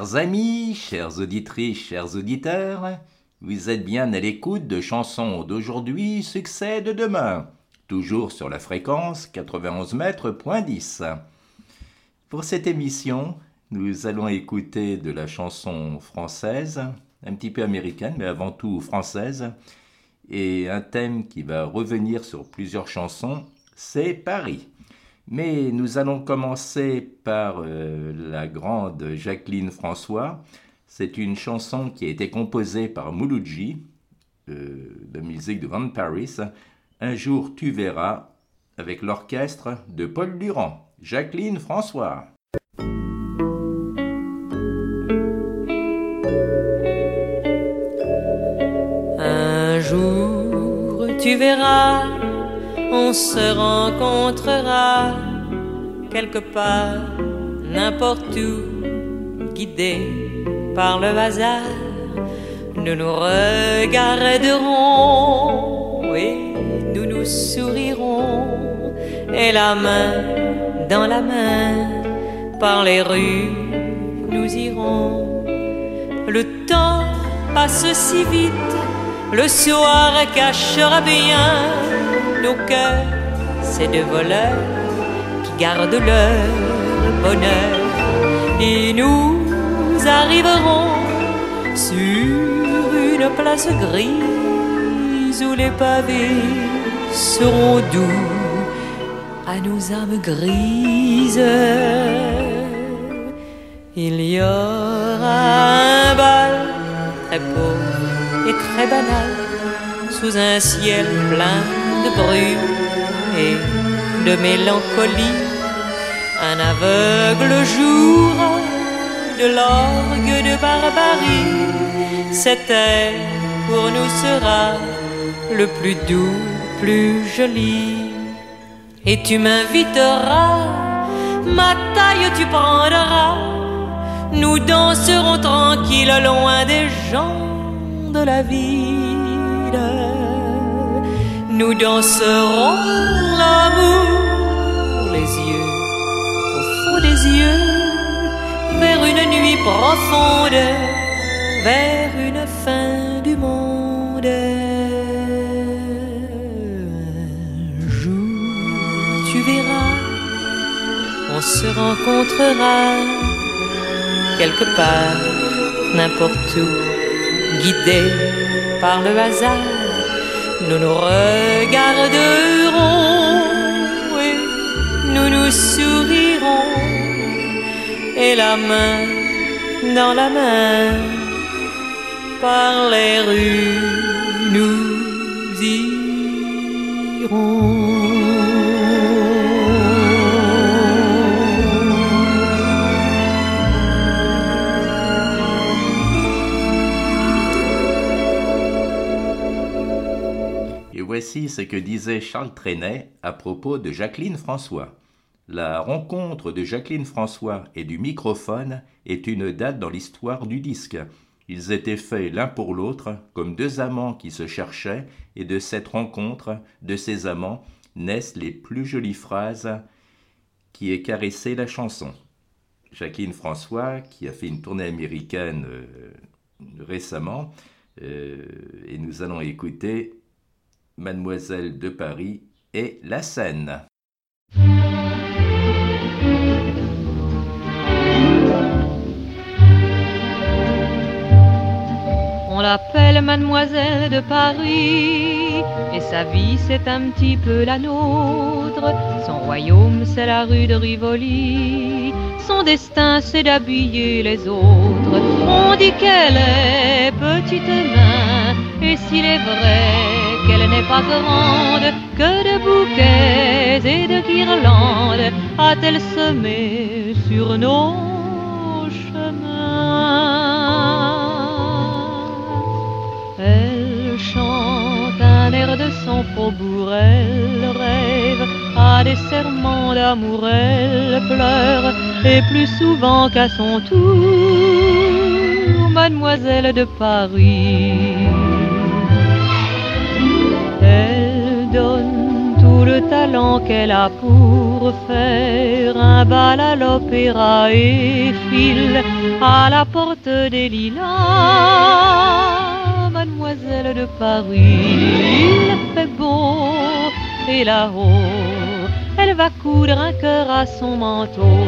Chers amis, chères auditrices, chers auditeurs, vous êtes bien à l'écoute de chansons d'aujourd'hui, succès de demain, toujours sur la fréquence 91 mètres, point 10. Pour cette émission, nous allons écouter de la chanson française, un petit peu américaine, mais avant tout française, et un thème qui va revenir sur plusieurs chansons, c'est Paris. Mais nous allons commencer par la grande Jacqueline François. C'est une chanson qui a été composée par Mouloudji, de musique de Van Paris. Un jour tu verras, avec l'orchestre de Paul Durand. Jacqueline François. Un jour tu verras, on se rencontrera quelque part, n'importe où, guidés par le hasard. Nous nous regarderons et nous nous sourirons, et la main dans la main, par les rues nous irons. Le temps passe si vite, le soir cachera bien nos cœurs, ces deux voleurs qui gardent leur bonheur. Et nous arriverons sur une place grise où les pavés seront doux à nos âmes grises. Il y aura un bal très pauvre et très banal, sous un ciel plein de brume et de mélancolie. Un aveugle jouera de l'orgue de barbarie. Cet air pour nous sera le plus doux, plus joli. Et tu m'inviteras, ma taille tu prendras. Nous danserons tranquilles loin des gens de la ville. Nous danserons l'amour, les yeux au fond des yeux, vers une nuit profonde, vers une fin du monde. Un jour tu verras, on se rencontrera quelque part, n'importe où, guidés par le hasard. Nous nous regarderons et nous nous sourirons, et la main dans la main, par les rues nous irons. Voici ce que disait Charles Trenet à propos de Jacqueline François. La rencontre de Jacqueline François et du microphone est une date dans l'histoire du disque. Ils étaient faits l'un pour l'autre comme deux amants qui se cherchaient, et de cette rencontre, de ces amants, naissent les plus jolies phrases qui aient caressé la chanson. Jacqueline François, qui a fait une tournée américaine récemment, et nous allons écouter Mademoiselle de Paris et la Seine. On l'appelle Mademoiselle de Paris, et sa vie c'est un petit peu la nôtre. Son royaume c'est la rue de Rivoli, son destin c'est d'habiller les autres. On dit qu'elle est petite et mince, et s'il est vrai qu'elle n'est pas grande, que de bouquets et de guirlandes a-t-elle semé sur nos chemins. Elle chante un air de son faubourg, elle rêve à des serments d'amour, elle pleure, et plus souvent qu'à son tour, Mademoiselle de Paris. Elle donne tout le talent qu'elle a pour pour faire un bal à l'opéra et file à la porte des Lilas. Mademoiselle de Paris, il fait beau et là-haut, elle va coudre un cœur à son manteau.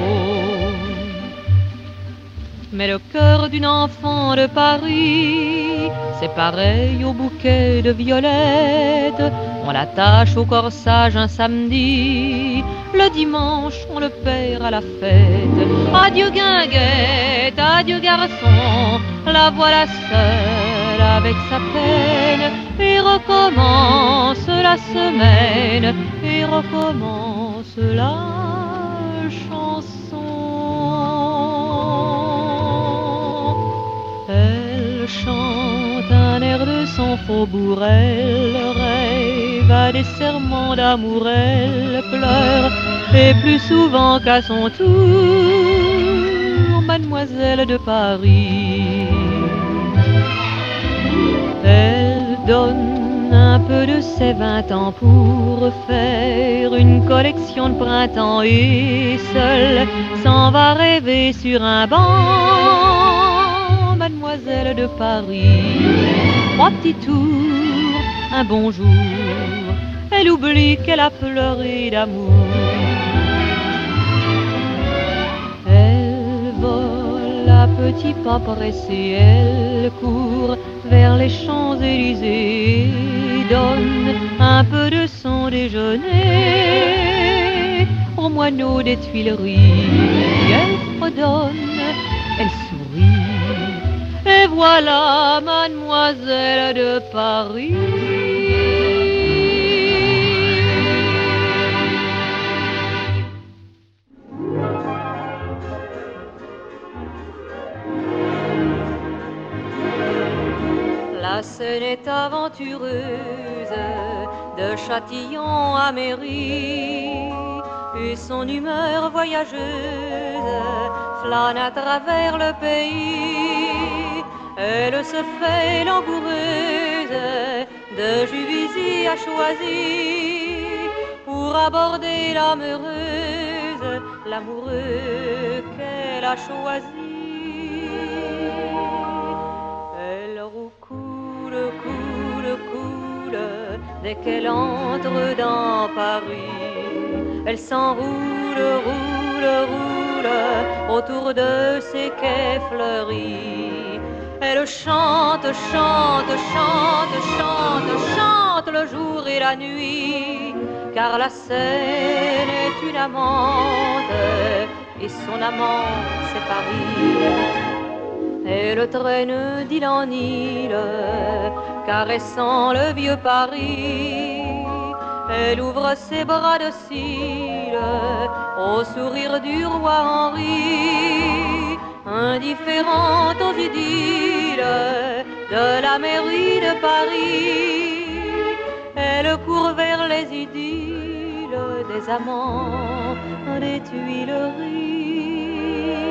Mais le cœur d'une enfant de Paris, c'est pareil au bouquet de violettes. On l'attache au corsage un samedi, le dimanche on le perd à la fête. Adieu guinguette, adieu garçon, la voilà seule avec sa peine. Et recommence la semaine, et recommence la chanson. Elle chante un air de son faubourg, elle rêve à des serments d'amour, elle pleure, et plus souvent qu'à son tour, Mademoiselle de Paris. Elle donne un peu de ses 20 ans pour faire une collection de printemps et seule s'en va rêver sur un banc, Mademoiselle de Paris. 3 petits tours, un bonjour, elle oublie qu'elle a pleuré d'amour. Elle vole à petits pas pressés, elle court vers les Champs-Élysées, donne un peu de son déjeuner aux moineaux des Tuileries. Elle fredonne, elle sourit, et voilà Mademoiselle de Paris. La scène est aventureuse, de Châtillon à Mairie, et son humeur voyageuse flâne à travers le pays. Elle se fait langoureuse, de Juvisy à Choisy, pour aborder l'âme heureuse, l'amoureux qu'elle a choisi. Elle roucoule, coule, coule, dès qu'elle entre dans Paris. Elle s'enroule, roule, roule, autour de ses quais fleuris. Elle chante, chante, chante, chante, chante le jour et la nuit, car la Seine est une amante, et son amant c'est Paris. Elle traîne d'île en île, caressant le vieux Paris. Elle ouvre ses bras de cils au sourire du roi Henri, indifférente aux idylles de la mairie de Paris. Elle court vers les idylles des amants des Tuileries.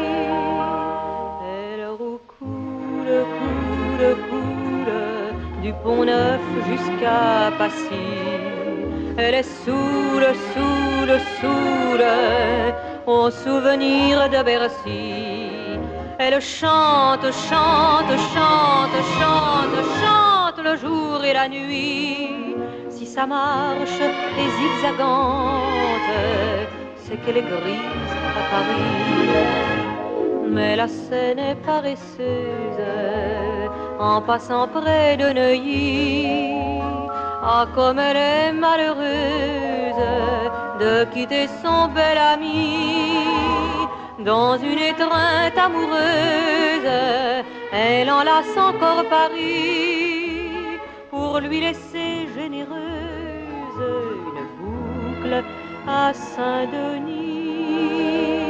Elle roucoule, coule, coule, du Pont-Neuf jusqu'à Passy. Elle est saoule, saoule, saoule, au souvenir de Bercy. Elle chante, chante, chante, chante, chante le jour et la nuit. Si sa marche est zigzagante, c'est qu'elle est grise à Paris. Mais la Seine est paresseuse, en passant près de Neuilly. Ah, comme elle est malheureuse de quitter son bel ami. Dans une étreinte amoureuse, elle enlace encore Paris, pour lui laisser généreuse une boucle à Saint-Denis.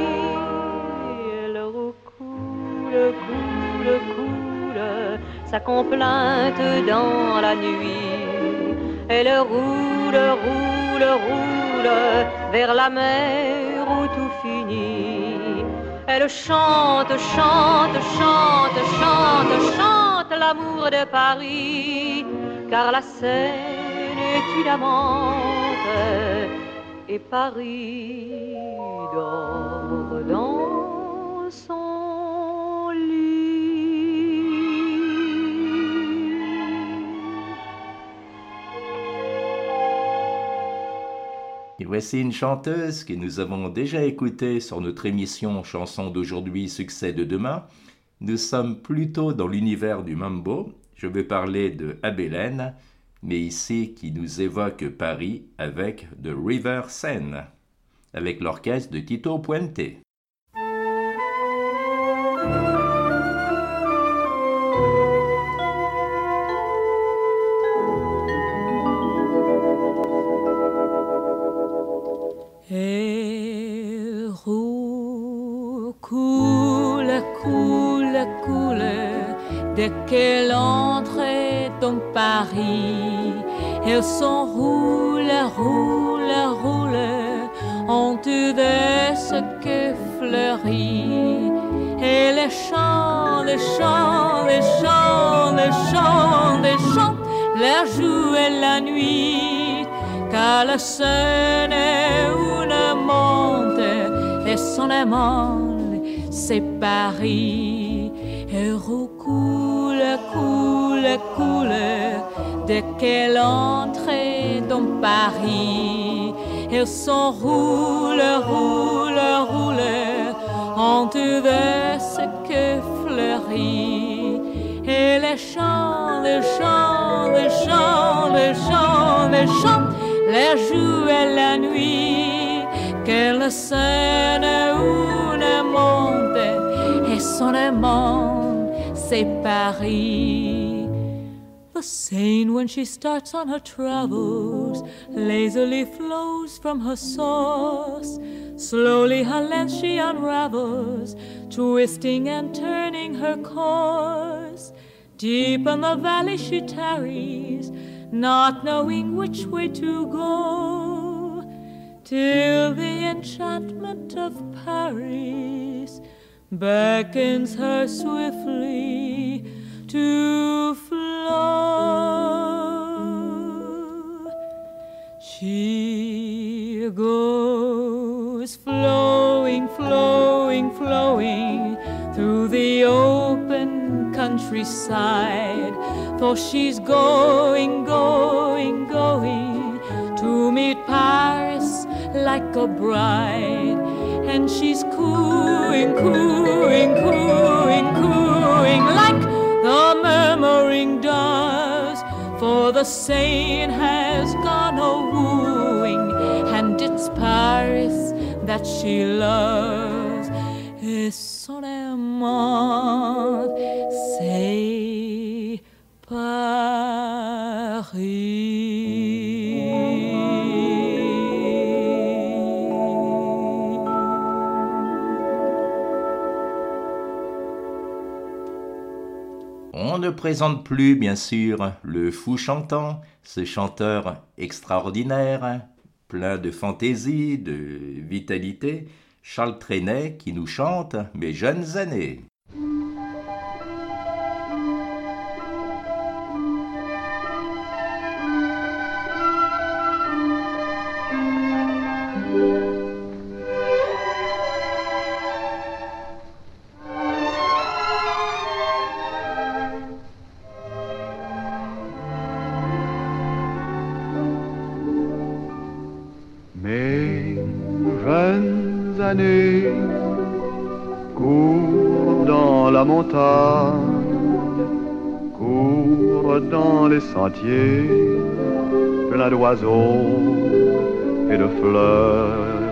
Elle roucoule, coule, coule, sa complainte dans la nuit. Elle roule, roule, roule vers la mer où tout finit. Elle chante, chante, chante, chante, chante l'amour de Paris, car la Seine est une amante, et Paris dort dans son lit. Et voici une chanteuse que nous avons déjà écoutée sur notre émission Chansons d'aujourd'hui, succès de demain. Nous sommes plutôt dans l'univers du mambo. Je vais parler de Abélène, mais ici qui nous évoque Paris avec The River Seine, avec l'orchestre de Tito Puente. Et roule, coule, coule, coule, dès qu'elle entre dans Paris, elle s'enroule, roule, roule, en tout de ce que fleurit. Et les chants, les chants, les chants, les chants, les chants, la joue et la nuit, car la Seine une monte et son amant, c'est Paris. Et coule, coule, coule, dès qu'elle entre dans Paris, elle s'enroule, roule, roule, en tout de ce que fleurit. Et les chants, les chants, les chants, les chants, les chants, la joue et la nuit, qu'elle Seine une monte et son amant, c'est Paris. The Seine, when she starts on her travels, lazily flows from her source. Slowly her length she unravels, twisting and turning her course. Deep in the valley she tarries, not knowing which way to go, till the enchantment of Paris beckons her swiftly to flow. She goes flowing, flowing, flowing through the open countryside, for she's going, going, going to meet Paris like a bride. And she's cooing, cooing, cooing, cooing like the murmuring doves, for the Seine has gone a-wooing, and it's Paris that she loves. Et son amant, c'est Paris. On ne présente plus, bien sûr, le fou chantant, ce chanteur extraordinaire, plein de fantaisie, de vitalité, Charles Trenet qui nous chante « Mes jeunes années ». Cours dans la montagne, cours dans les sentiers, pleins d'oiseaux et de fleurs.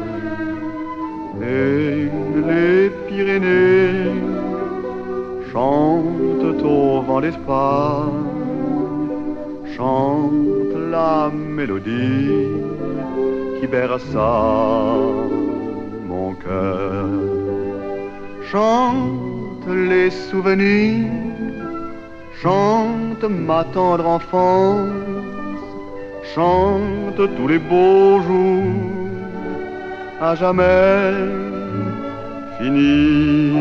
Et les Pyrénées chantent au vent d'Espagne, chantent la mélodie qui berça mon cœur. Chante les souvenirs, chante ma tendre enfance, chante tous les beaux jours, à jamais finis.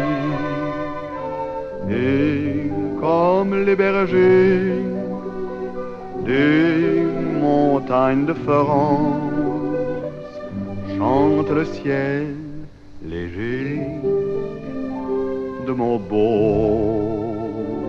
Et comme les bergers des montagnes de France, chante le ciel léger de mon beau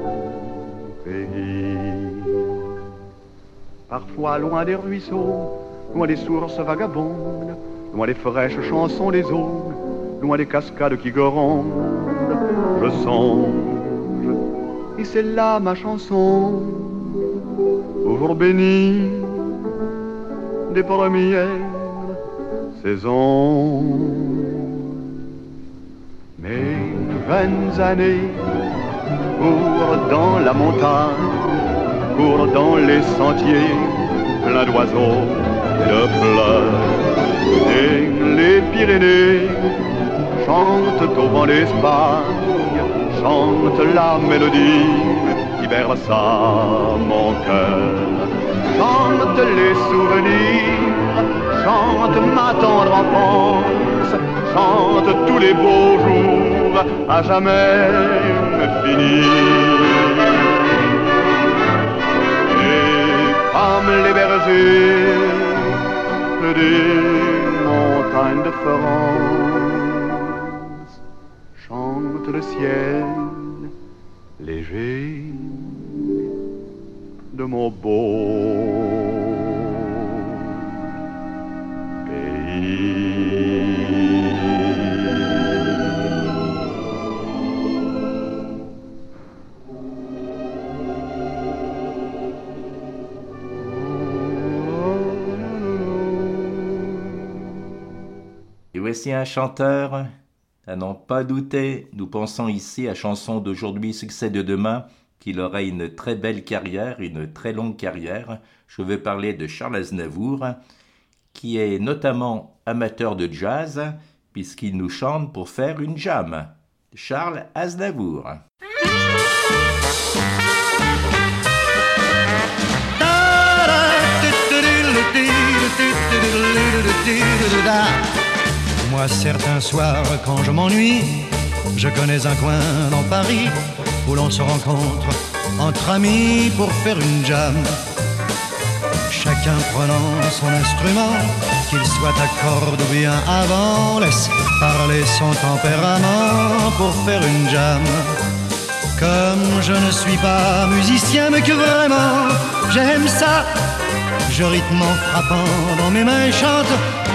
pays. Parfois loin des ruisseaux, loin des sources vagabondes, loin des fraîches chansons des aunes, loin des cascades qui grondent, je songe, et c'est là ma chanson, au jour béni des premières saisons. Mes jeunes années courent dans la montagne, courent dans les sentiers pleins d'oiseaux et de fleurs. Et les Pyrénées chantent au vent d'Espagne, chantent la mélodie qui berça mon cœur. Chante les souvenirs, chante ma tendre enfance, chante tous les beaux jours à jamais finis. Et comme les bergers des montagnes de France, chante le ciel léger de mon beau Et voici un chanteur, à n'en pas douter, nous pensons ici à Chanson d'aujourd'hui, succès de demain, qu'il aura une très belle carrière, une très longue carrière. Je veux parler de Charles Aznavour, qui est notamment amateur de jazz, puisqu'il nous chante pour faire une jam. Charles Aznavour. Moi, certains soirs, quand je m'ennuie, je connais un coin dans Paris où l'on se rencontre entre amis pour faire une jam. Chacun prenant son instrument, qu'il soit à cordes ou bien à vent, laisse parler son tempérament pour faire une jam. Comme je ne suis pas musicien, mais que vraiment j'aime ça, je rythme en frappant dans mes mains et chante.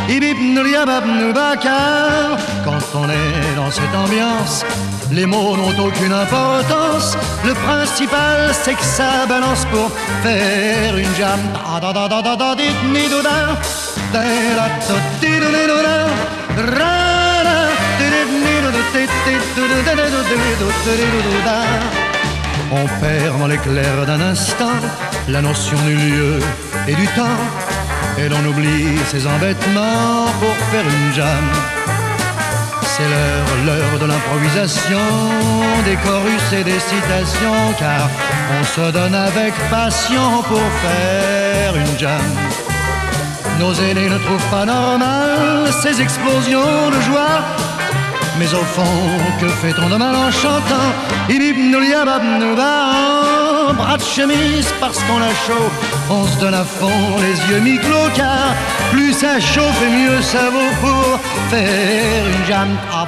Quand on est dans cette ambiance, les mots n'ont aucune importance. Le principal, c'est que ça balance pour faire une jam. On perd dans l'éclair d'un instant la notion du lieu et du temps, et l'on oublie ses embêtements pour faire une jam. C'est l'heure de l'improvisation, des chorus et des citations, car on se donne avec passion pour faire une jam. Nos aînés ne trouvent pas normal ces explosions de joie, mais au fond, que fait-on de mal en chantant? En bras de chemise parce qu'on a chaud, on se donne à fond les yeux mi-clos, car plus ça chauffe et mieux ça vaut pour faire une jam.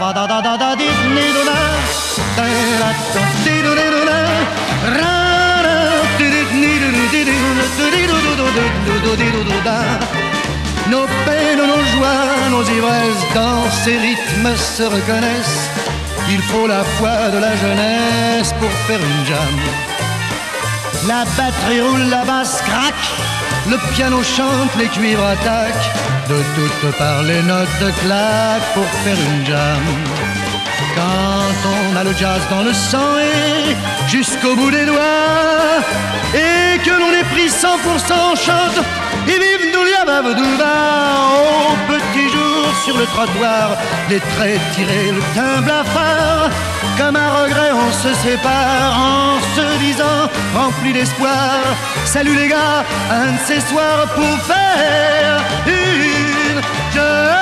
Nos peines, nos joies, nos ivresses, dans ces rythmes se reconnaissent. Il faut la foi de la jeunesse pour faire une jam. La batterie roule, la basse craque, le piano chante, les cuivres attaquent. De toutes parts les notes claquent pour faire une jam. Quand on a le jazz dans le sang et jusqu'au bout des doigts, et que l'on est pris 100%, chante et vive nous au petit jour sur le trottoir, les traits tirés, le teint blafard. Comme un regret on se sépare en se disant rempli d'espoir, salut les gars, un de ces soirs pour faire une jam.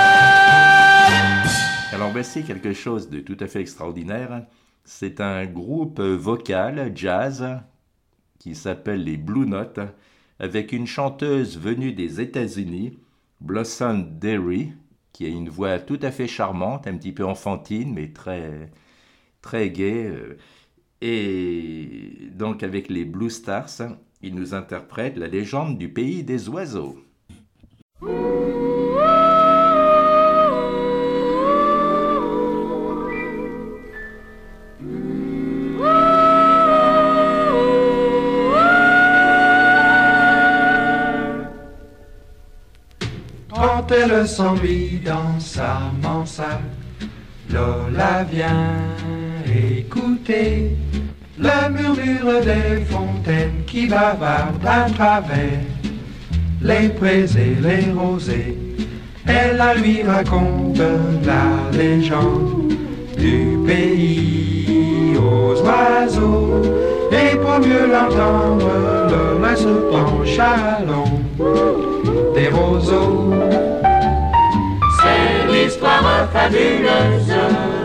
Alors voici quelque chose de tout à fait extraordinaire. C'est un groupe vocal jazz qui s'appelle les Blue Notes, avec une chanteuse venue des États-Unis, Blossom Derry, qui a une voix tout à fait charmante, un petit peu enfantine, mais très, très gaie. Et donc avec les Blue Stars, il nous interprète la légende du pays des oiseaux. Quand elle s'ennuie dans sa mansarde, Lola vient écouter le murmure des fontaines qui bavardent à travers les prés et les rosés. Elle la lui raconte la légende du pays aux oiseaux. Et pour mieux l'entendre, Lola se penche à l'ombre des roseaux. C'est l'histoire fabuleuse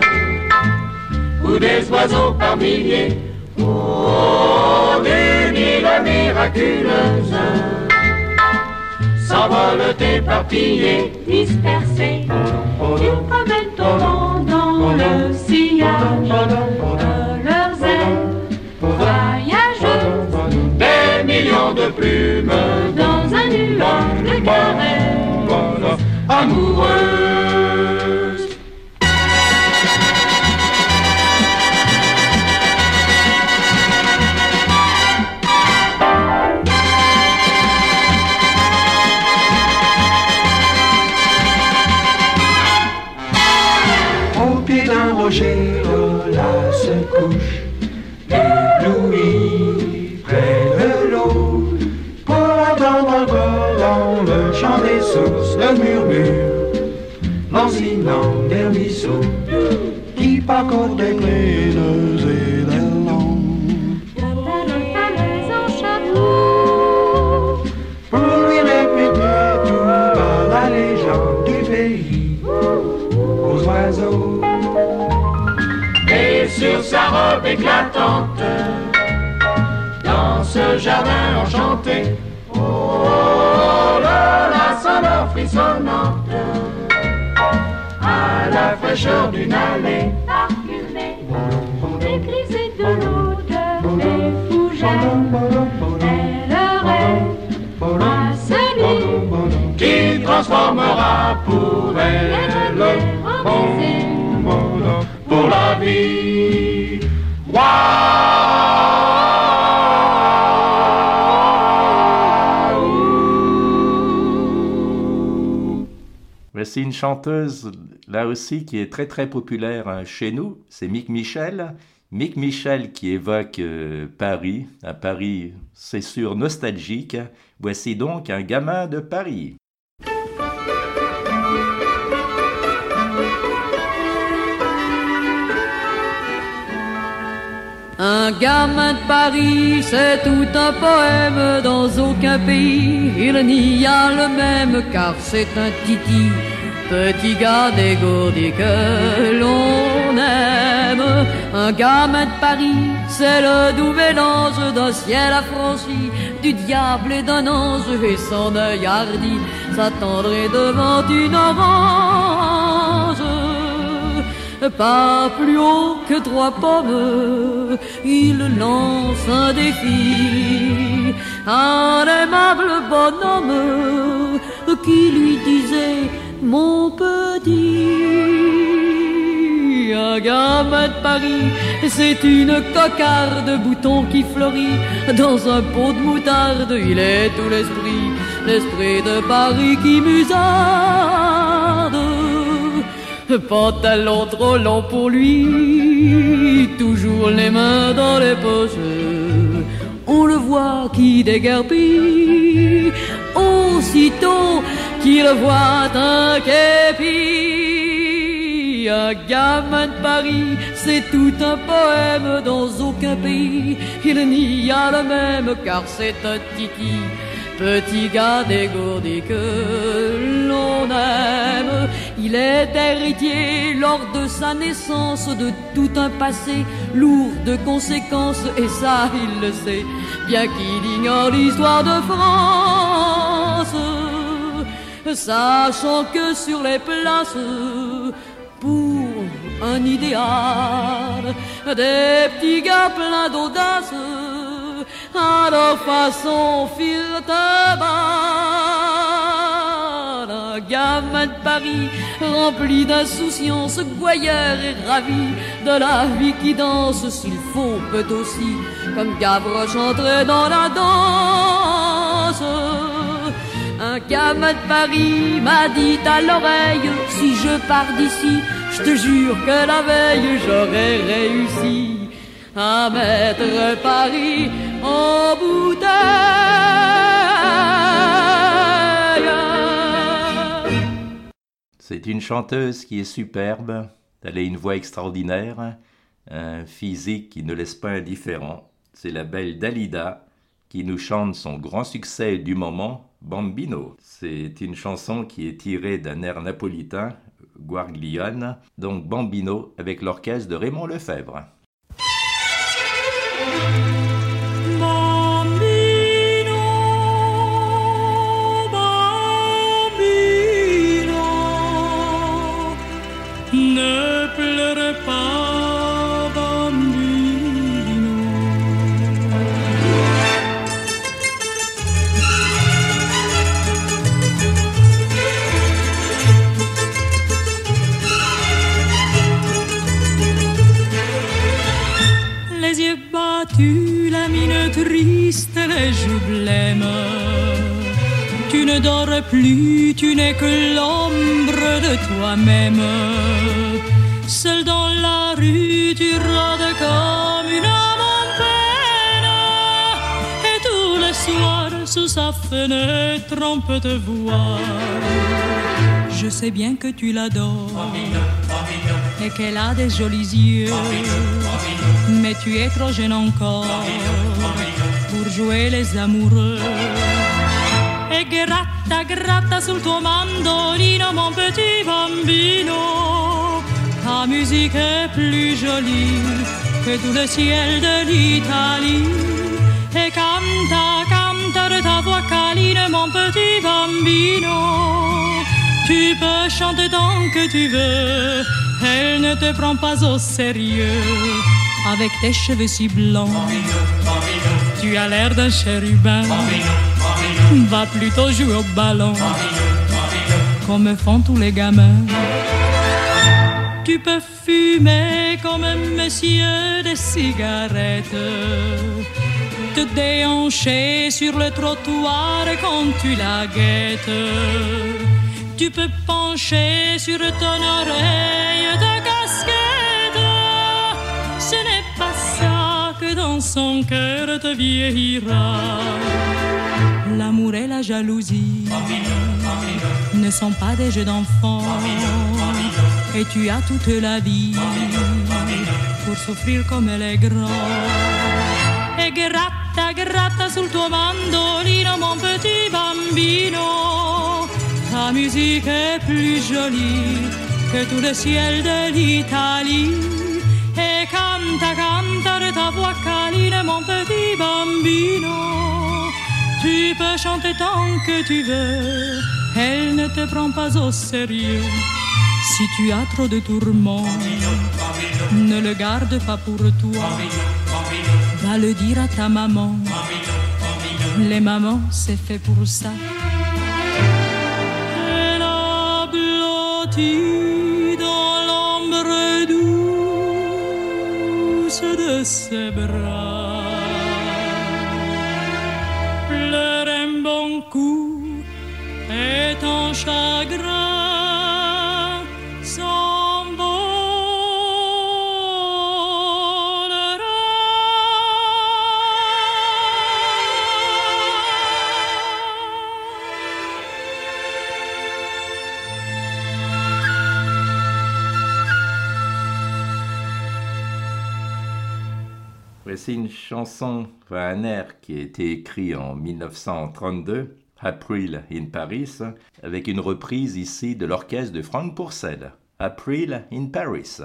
où des oiseaux par milliers, oh, d'une île miraculeuse, s'envolent éparpillés, dispersés, ils promènent au vent dans le sillage de leurs ailes voyageuses, des millions de plumes dans un nuage de caresses amoureuses. Au pied d'un rocher, Lola se couche, éblouie près de l'eau, pour entendre encore dans le chant des sources le murmure lancinant des ruisseaux qui parcourent des collines et des landes. En château, Pour lui répéter tout bas la légende du pays aux oiseaux. et sur sa robe éclatante, dans ce jardin enchanté, oh, la sonore frissonnante, à la fraîcheur d'une allée parfumée, des cris et de l'odeur des fougères, elle rêve à celui qui transformera pour elle pour la vie. Voici une chanteuse, là aussi, qui est très très populaire chez nous, c'est Mick Michel. Mick Michel qui évoque Paris, un Paris, c'est sûr, nostalgique. Voici donc un gamin de Paris. Un gamin de Paris, c'est tout un poème. Dans aucun pays, il n'y a le même, car c'est un titi, petit gars dégourdi que l'on aime. Un gamin de Paris, c'est le doux mélange d'un ciel affranchi, du diable et d'un ange, et son œil hardi s'attendrait devant une orange. Pas plus haut que 3 pommes, il lance un défi à un aimable bonhomme qui lui disait: mon petit. Un gamin de Paris, c'est une cocarde, bouton qui fleurit dans un pot de moutarde. Il est tout l'esprit, l'esprit de Paris qui musarde. Pantalon trop long pour lui, toujours les mains dans les poches, on le voit qui déguerpit aussitôt qu'il voit un képi. Un gamin de Paris, c'est tout un poème. Dans aucun pays il n'y a le même, car c'est un titi, petit gars dégourdi que l'on aime. Il est héritier lors de sa naissance de tout un passé lourd de conséquences, et ça il le sait, bien qu'il ignore l'histoire de France. sachant que sur les places, pour un idéal, des petits gars pleins d'audace, à leur façon firent un bal. Un gamin de Paris, rempli d'insouciance, gouailleur et ravi de la vie qui danse, s'il faut peut aussi, comme Gavroche, entrer dans la danse. Un gamin de Paris m'a dit à l'oreille, si je pars d'ici, je te jure que la veille j'aurais réussi à mettre Paris en bouteille. C'est une chanteuse qui est superbe, elle a une voix extraordinaire, un physique qui ne laisse pas indifférent. C'est la belle Dalida qui nous chante son grand succès du moment, Bambino. C'est une chanson qui est tirée d'un air napolitain, Guarglione, donc Bambino avec l'orchestre de Raymond Lefebvre. Ne pleure pas, bambino. Les yeux battus, la mine triste, les joues blêmes. Tu ne dors plus, tu n'es que l'ombre de toi-même. Seul dans la rue, tu rôdes comme une âme en peine. Et tout le soir, sous sa fenêtre, on peut te voir. Je sais bien que tu l'adores et qu'elle a des jolis yeux. Mais tu es trop jeune encore pour jouer les amoureux. E gratta, gratta sul tuo mandolino, mon petit bambino. Ta musique est plus jolie que tout le ciel de l'Italie. E canta, canta de ta voix câline, mon petit bambino. Tu peux chanter tant que tu veux, elle ne te prend pas au sérieux. Avec tes cheveux si blancs, tu as l'air d'un chérubin. Va plutôt jouer au ballon, comme font tous les gamins. Tu peux fumer comme un monsieur des cigarettes, te déhancher sur le trottoir quand tu la guettes. Tu peux pencher sur ton oreille de casquette. Ce n'est pas ça que dans son cœur te vieillira. L'amour et la jalousie ne sont pas des jeux d'enfants. Et tu as toute la vie pour souffrir comme elle est grande. E gratta, gratta sul tuo mandolino, mon petit bambino. Ta musique est plus jolie que tout le ciel de l'Italie. E canta, canta de ta voix câline, mon petit bambino. Tu peux chanter tant que tu veux, elle ne te prend pas au sérieux. Si tu as trop de tourments, ne le garde pas pour toi. Va le dire à ta maman. Les mamans, c'est fait pour ça. Elle a blotti dans l'ombre douce de ses bras. Pleure un bon coup et ton chagrin C'est une chanson, un air qui a été écrit en 1932, April in Paris, avec une reprise ici de l'orchestre de Frank Purcell, April in Paris.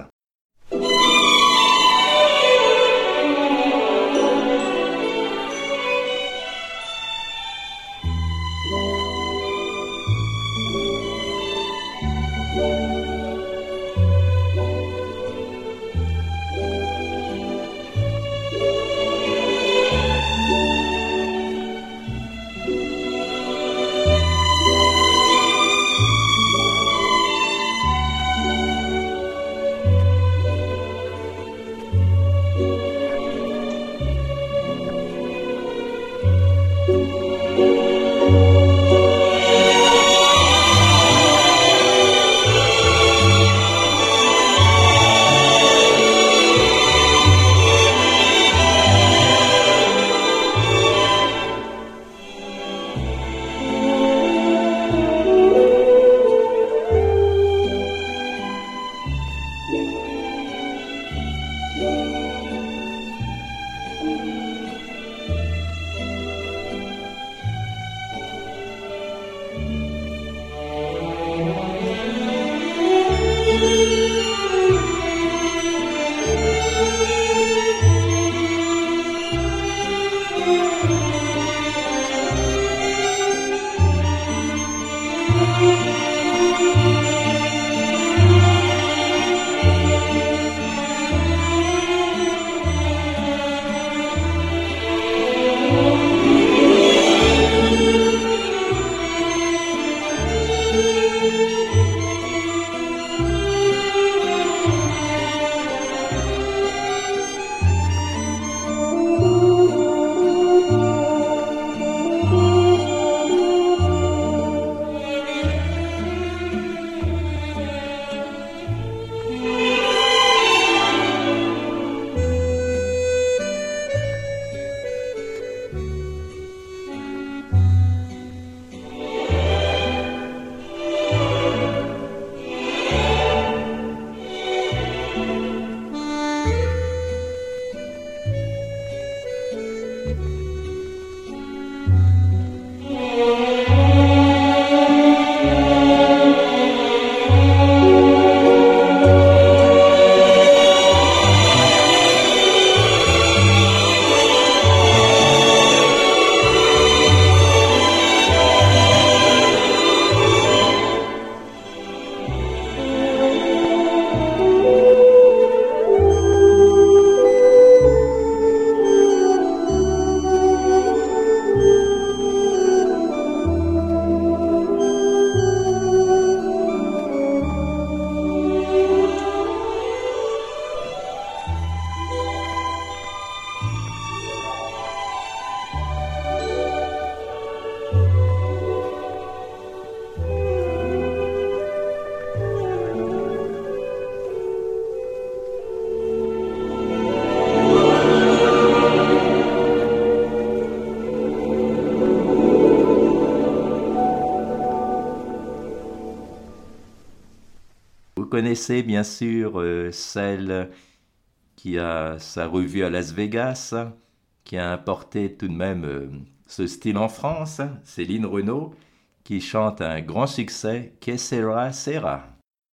connaissez bien sûr celle qui a sa revue à Las Vegas, qui a importé tout de même ce style en France, Céline Renaud, qui chante un grand succès, Que sera, sera.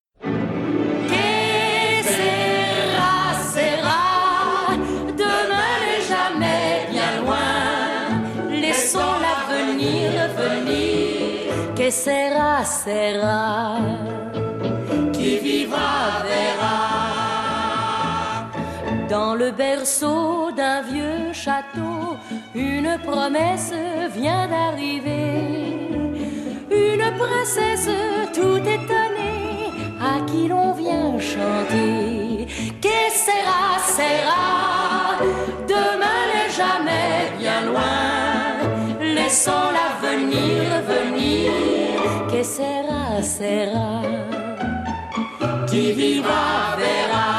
Que sera, sera, demain n'est jamais bien loin, laissons l'avenir venir. Que sera, sera, qui vivra verra. Dans le berceau d'un vieux château, une promesse vient d'arriver. Une princesse tout étonnée à qui l'on vient chanter. Que sera, sera, demain n'est jamais bien loin, laissons l'avenir venir. Que sera, sera, qui vivra verra.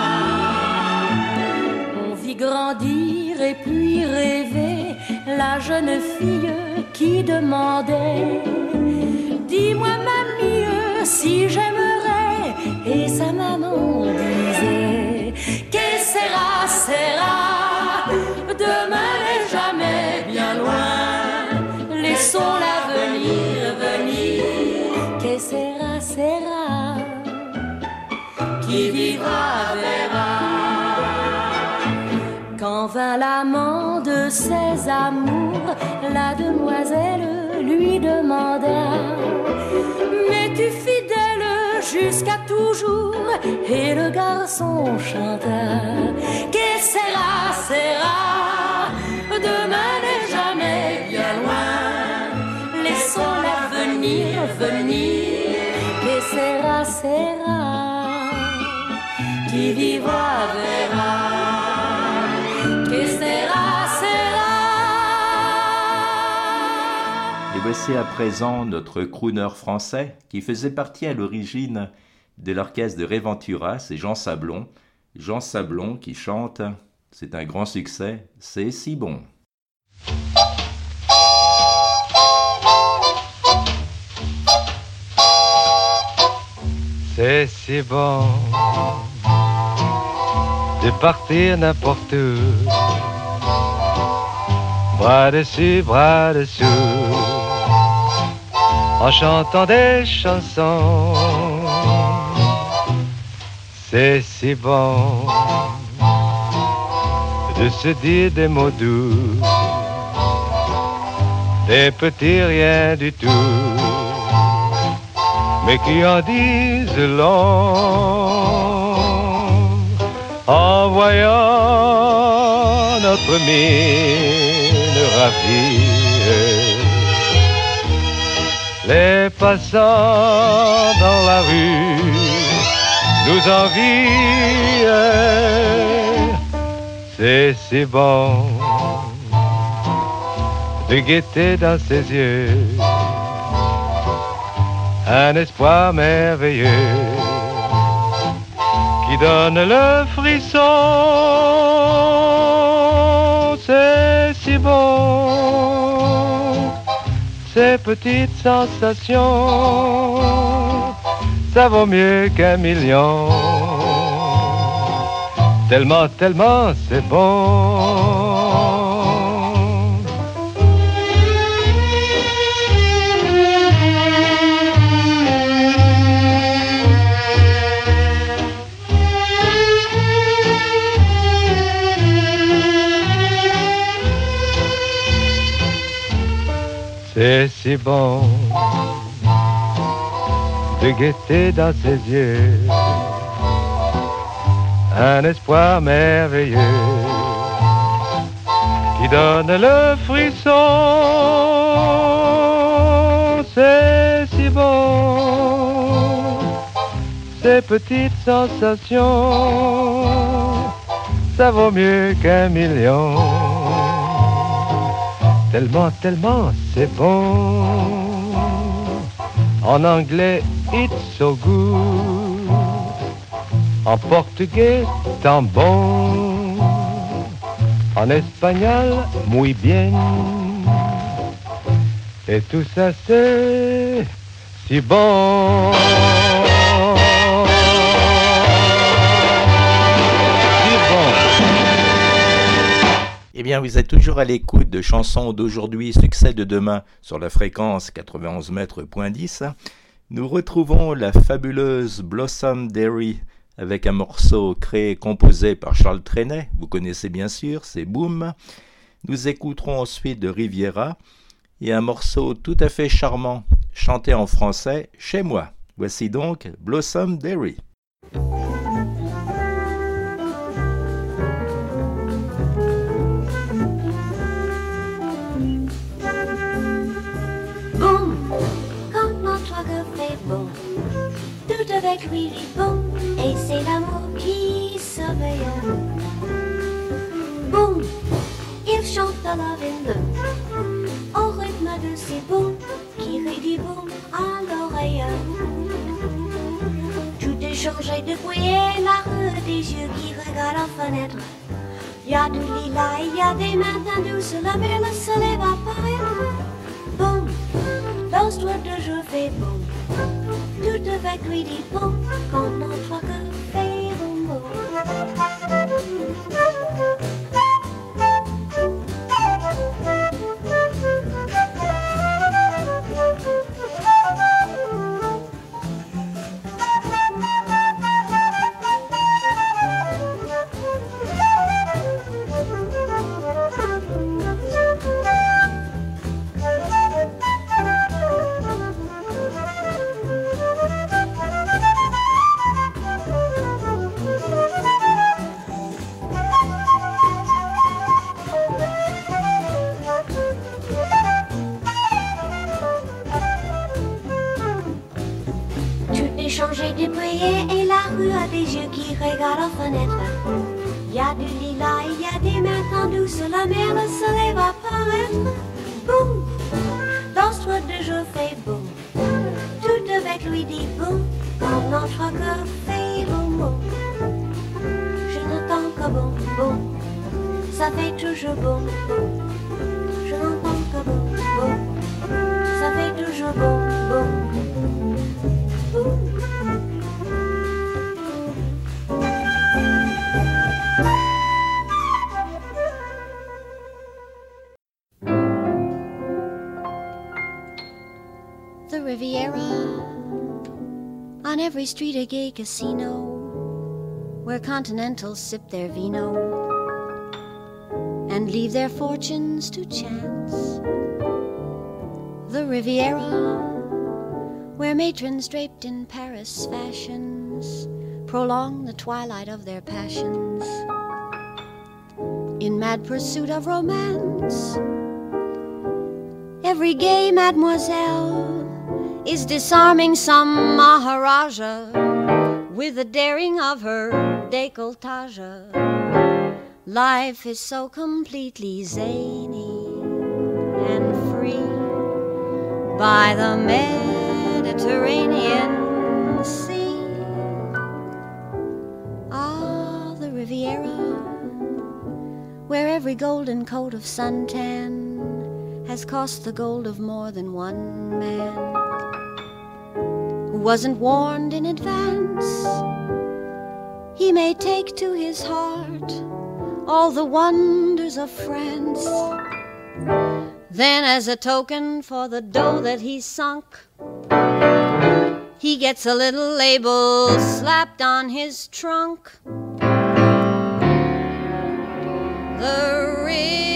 On vit grandir et puis rêver la jeune fille qui demandait: dis-moi mamie si j'aimerais. Et sa maman disait: Que sera, sera, demain n'est jamais bien loin, laissons l'avenir venir. Que sera, sera, qui vivra verra. Quand vint l'amant de ses amours, la demoiselle lui demanda: m'es-tu fidèle jusqu'à toujours? Et le garçon chanta: Que sera, sera, demain n'est jamais bien loin, laissons l'avenir venir. Que sera, sera, qui vivra verra. Que sera, sera. Et voici à présent notre crooner français qui faisait partie à l'origine de l'orchestre de Ray Ventura, c'est Jean Sablon. Jean Sablon qui chante, c'est un grand succès, C'est si bon. C'est si bon de partir n'importe où, bras dessus, bras dessous, en chantant des chansons. C'est si bon de se dire des mots doux, des petits rien du tout, mais qui en disent long. En voyant notre mine ravie, les passants dans la rue nous envient. C'est si bon de guetter dans ses yeux un espoir merveilleux qui donne le frisson. C'est si bon, ces petites sensations, ça vaut mieux qu'un million. Tellement, tellement c'est bon. C'est si bon de guetter dans ses yeux un espoir merveilleux qui donne le frisson. C'est si bon, ces petites sensations, ça vaut mieux qu'un million. Tellement, tellement c'est bon. En anglais, it's so good. En portugais, tant bon. En espagnol, muy bien. Et tout ça, c'est si bon. Eh bien, vous êtes toujours à l'écoute de chansons d'aujourd'hui, succès de demain sur la fréquence 91 mètres.10. Nous retrouvons la fabuleuse Blossom Derry avec un morceau créé et composé par Charles Trenet. Vous connaissez bien sûr, c'est Boom. Nous écouterons ensuite de Riviera et un morceau tout à fait charmant, chanté en français, Chez moi. Voici donc Blossom Derry. Tout avec lui est bon, et c'est l'amour qui surveille. Boum, il chante la love in blue, au rythme de ses bons, qui rit du boum à l'oreille. Tout est changé depuis la rue des yeux qui regardent la fenêtre. Y a du lilas, y a des matins douces, la mer, le soleil va paraître. Boum, l'histoire de jeu fait boum. Tout avec lui dit bon, quand notre cœur fait rumbo. Changé de briller et la rue a des yeux qui regardent la fenêtre. Y a du lilas, y a des matins douces, la mer, le soleil va paraître. Boum, dans ce toit de jeu fait boum. Tout avec lui dit boum, quand notre cœur fait boum. Je n'entends que boum, boum, ça fait toujours boum, boum. Je n'entends que boum, boum, ça fait toujours boum, boum. Boum. The Riviera, on every street a gay casino, where continentals sip their vino and leave their fortunes to chance. The Riviera, where matrons draped in Paris fashions prolong the twilight of their passions in mad pursuit of romance. Every gay mademoiselle is disarming some Maharaja with the daring of her décolletage. Life is so completely zany and free by the Mediterranean Sea. Ah, the Riviera, where every golden coat of suntan has cost the gold of more than one man who wasn't warned in advance. He may take to his heart all the wonders of France. Then as a token for the dough that he sunk, he gets a little label slapped on his trunk. The Riviera.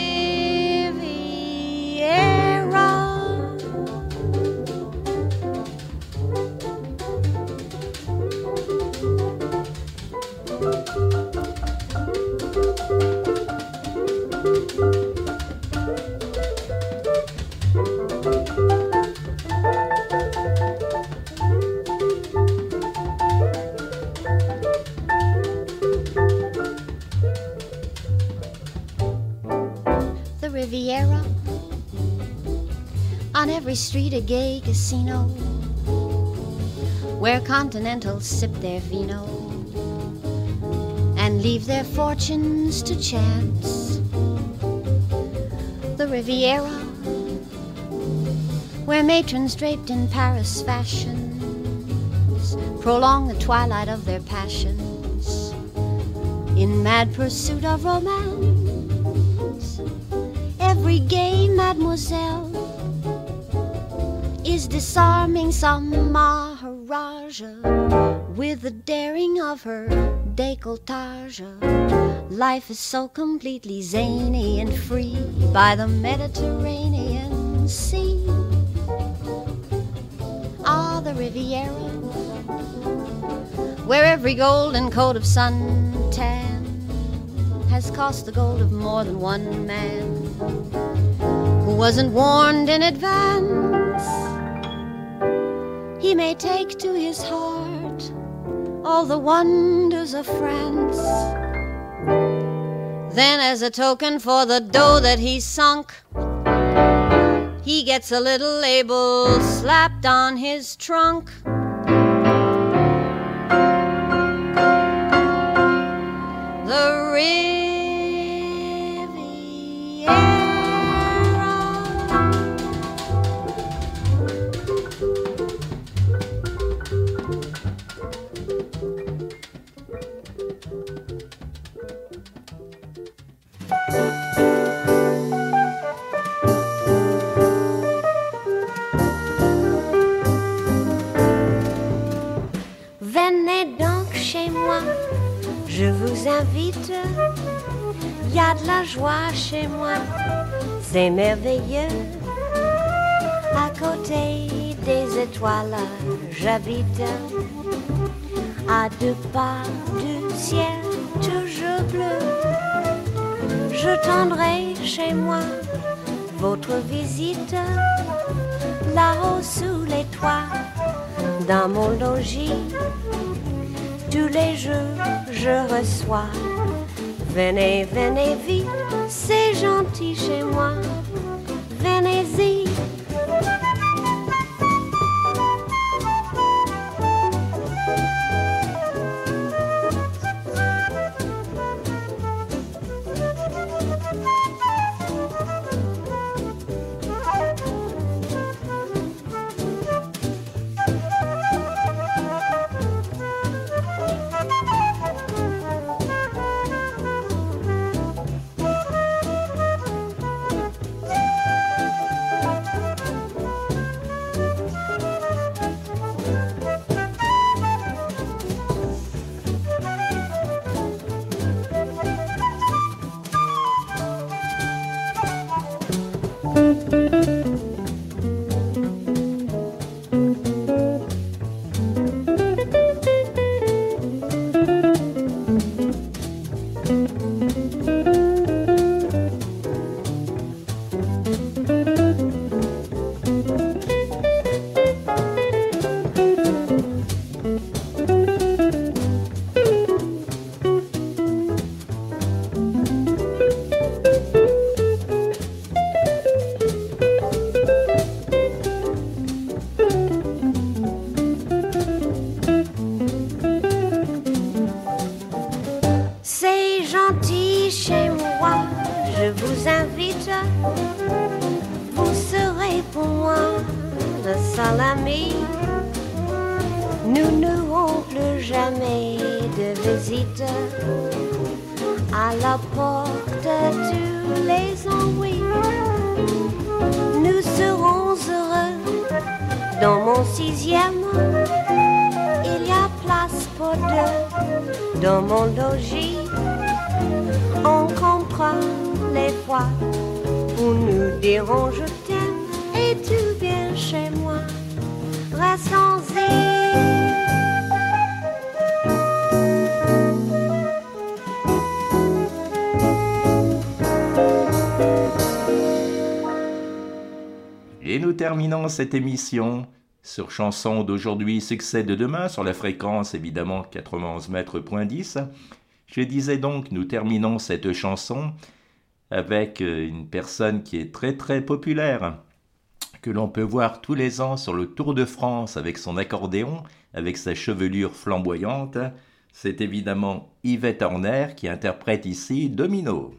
Riviera, on every street a gay casino, where continentals sip their vino and leave their fortunes to chance. The Riviera, where matrons draped in Paris fashions prolong the twilight of their passions in mad pursuit of romance. every gay mademoiselle is disarming some Maharaja with the daring of her décolletage. Life is so completely zany and free by the Mediterranean Sea. Ah, the Riviera, where every golden coat of suntan has cost the gold of more than one man who wasn't warned in advance. He may take to his heart all the wonders of France. Then as a token for the dough that he sunk, he gets a little label slapped on his trunk. The Riviera. Venez donc chez moi, je vous invite. Y a de la joie chez moi, c'est merveilleux. À côté des étoiles, j'habite. À 2 pas du ciel toujours bleu. Je tendrai chez moi votre visite. Là-haut sous les toits, dans mon logis, tous les jours je reçois. Venez, venez vite, c'est gentil chez moi. Venez-y. Nous n'aurons plus jamais de visite. À la porte tous les ans, oui. Nous serons heureux dans mon 6e. Il y a place pour 2 dans mon logis. On comprend les fois où nous dirons je t'aime et tu viens chez moi. Restons-y. Et nous terminons cette émission sur chanson d'aujourd'hui, succès de demain, sur la fréquence évidemment 91 mètres point 10. Je disais donc, nous terminons cette chanson avec une personne qui est très très populaire, que l'on peut voir tous les ans sur le Tour de France avec son accordéon, avec sa chevelure flamboyante. C'est évidemment Yvette Horner qui interprète ici Domino.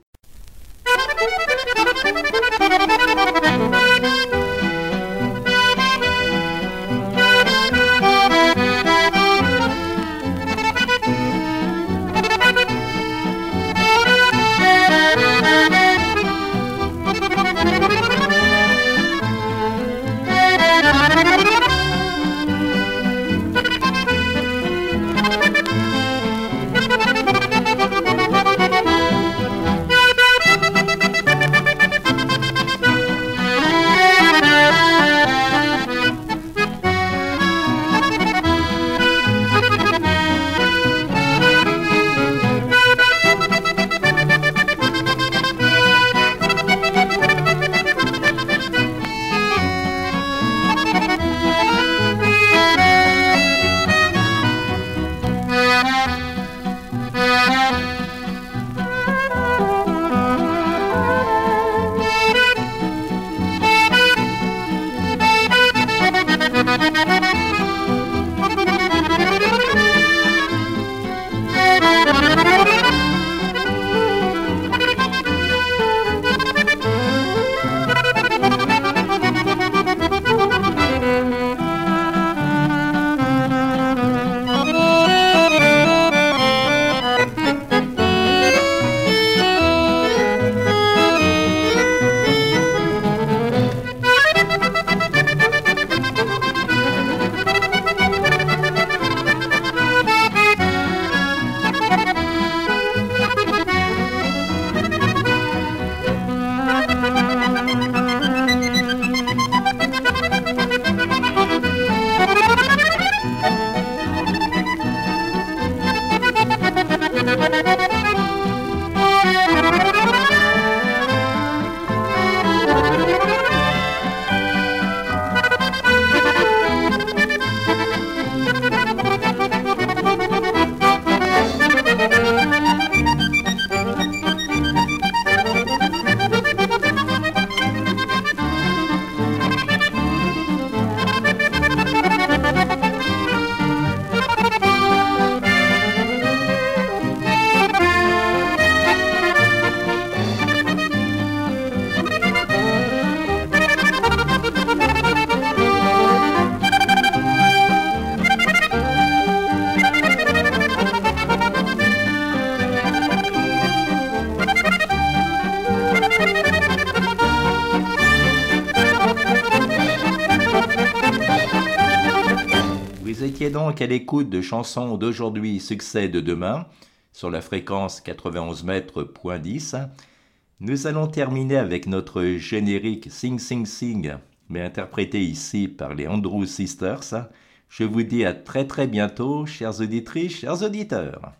étiez donc à l'écoute de chansons d'aujourd'hui, succès de demain, sur la fréquence 91 mètres, point 10. Nous allons terminer avec notre générique Sing Sing Sing, mais interprété ici par les Andrews Sisters. Je vous dis à très très bientôt, chères auditrices, chers auditeurs.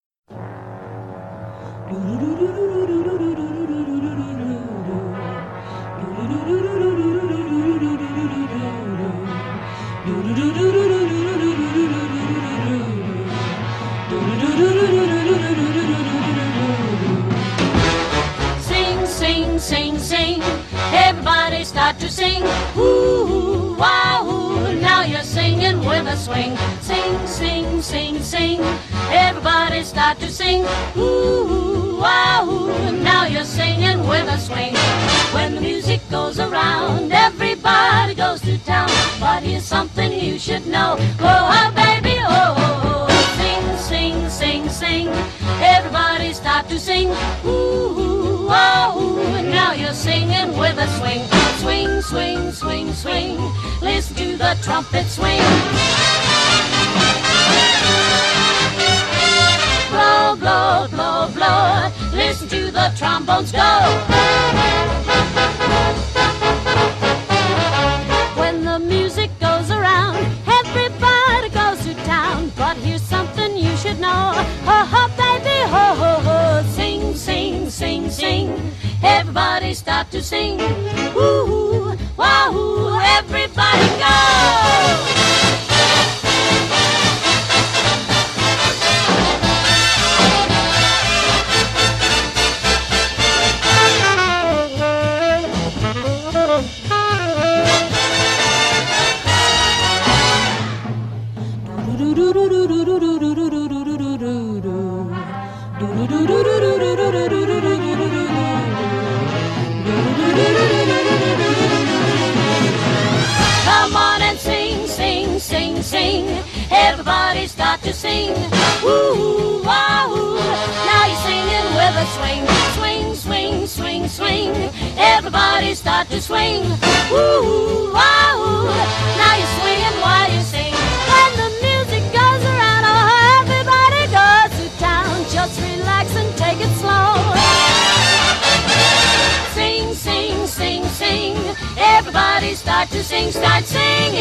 Sing, sing, sing, sing. Everybody start to sing. Ooh, wow, ooh. Now you're singing with a swing. Sing, sing, sing, sing. Everybody start to sing. Ooh, wow, ooh. Now you're singing with a swing. When the music goes around, everybody goes to town. But here's something you should know. Oh, oh baby, oh, oh, oh. Sing, sing, sing, sing. Everybody start to sing. Ooh, oh, ooh. Now you're singing with a swing. Swing, swing, swing, swing. Listen to the trumpet swing. Blow, blow, blow, blow. Listen to the trombones go. When the music goes around, everybody goes to town. But here's something you should know. Ho, ho, baby, ho, ho, ho. Sing, sing, sing, sing. Everybody start to sing. Ooh, wahoo, everybody go. Come on and sing, sing, sing, sing. Everybody start to sing. Ooh, wahoo. Now you're singing with a swing. Swing, swing, swing, swing. Everybody start to swing. Ooh, wahoo. Now you're swinging while you sing. When the music goes around, oh, everybody goes to town. Just relax and take it slow. Sing, sing, sing, sing. Everybody start to sing, start singing.